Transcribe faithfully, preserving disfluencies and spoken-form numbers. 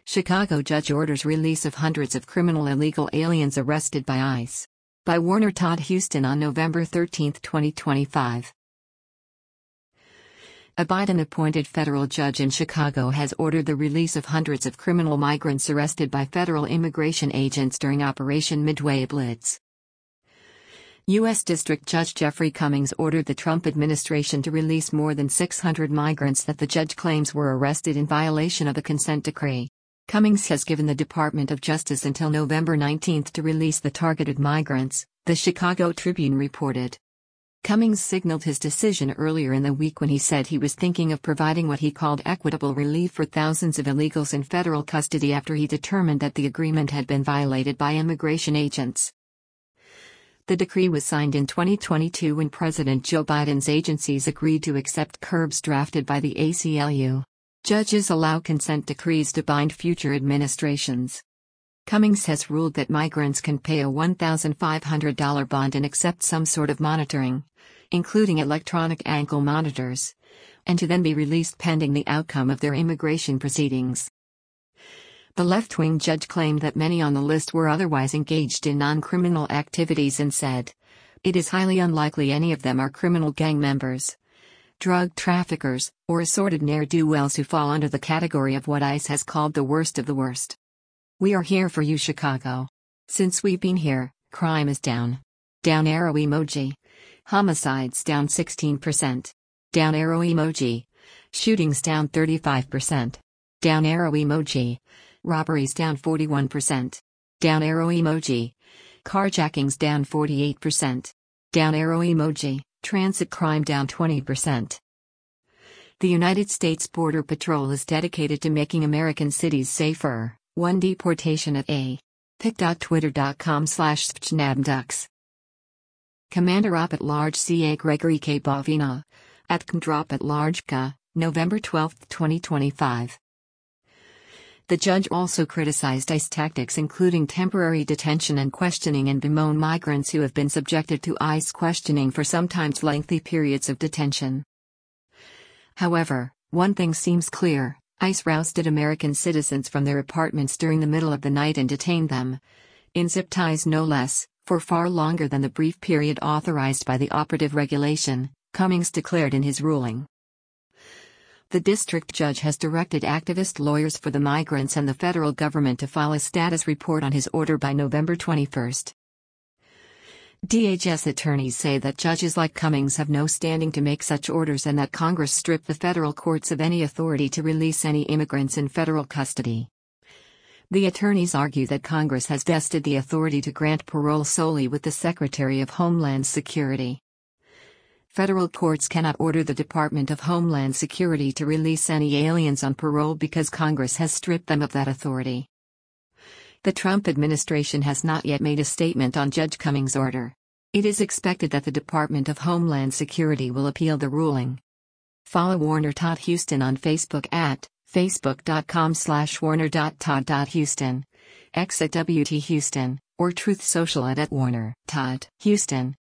Chicago judge orders release of hundreds of criminal illegal aliens arrested by ICE. By Warner Todd Huston on November thirteenth, twenty twenty-five. A Biden-appointed federal judge in Chicago has ordered the release of hundreds of criminal migrants arrested by federal immigration agents during Operation Midway Blitz. U S District Judge Jeffrey Cummings ordered the Trump administration to release more than six hundred migrants that the judge claims were arrested in violation of a consent decree. Cummings has given the Department of Justice until November nineteenth to release the targeted migrants, the Chicago Tribune reported. Cummings signaled his decision earlier in the week when he said he was thinking of providing what he called equitable relief for thousands of illegals in federal custody after he determined that the agreement had been violated by immigration agents. The decree was signed in twenty twenty-two when President Joe Biden's agencies agreed to accept curbs drafted by the A C L U. Judges allow consent decrees to bind future administrations. Cummings has ruled that migrants can pay a one thousand five hundred dollars bond and accept some sort of monitoring, including electronic ankle monitors, and to then be released pending the outcome of their immigration proceedings. The left-wing judge claimed that many on the list were otherwise engaged in non-criminal activities and said, "It is highly unlikely any of them are criminal gang members, drug traffickers, or assorted ne'er-do-wells who fall under the category of what ICE has called the worst of the worst. We are here for you, Chicago. Since we've been here, crime is down. Down arrow emoji. Homicides down sixteen percent. Down arrow emoji. Shootings down thirty-five percent. Down arrow emoji. Robberies down forty-one percent. Down arrow emoji. Carjackings down forty-eight percent. Down arrow emoji. Transit crime down twenty percent. The United States Border Patrol is dedicated to making American cities safer. One deportation at a. pic.twitter.com slash spchnabdux. Commander Op at Large C A Gregory K. Bovina. At Comdrop at Large C A, November twelfth, twenty twenty-five. The judge also criticized ICE tactics including temporary detention and questioning and bemoaned migrants who have been subjected to ICE questioning for sometimes lengthy periods of detention. However, one thing seems clear: ICE rousted American citizens from their apartments during the middle of the night and detained them, in zip ties no less, for far longer than the brief period authorized by the operative regulation, Cummings declared in his ruling. The district judge has directed activist lawyers for the migrants and the federal government to file a status report on his order by November twenty-first. D H S attorneys say that judges like Cummings have no standing to make such orders and that Congress stripped the federal courts of any authority to release any immigrants in federal custody. The attorneys argue that Congress has vested the authority to grant parole solely with the Secretary of Homeland Security. Federal courts cannot order the Department of Homeland Security to release any aliens on parole because Congress has stripped them of that authority. The Trump administration has not yet made a statement on Judge Cummings' order. It is expected that the Department of Homeland Security will appeal the ruling. Follow Warner Todd Huston on Facebook at facebook.com slash warner.todd.huston, X at W T Huston, or Truth Social at, at Warner Todd Huston.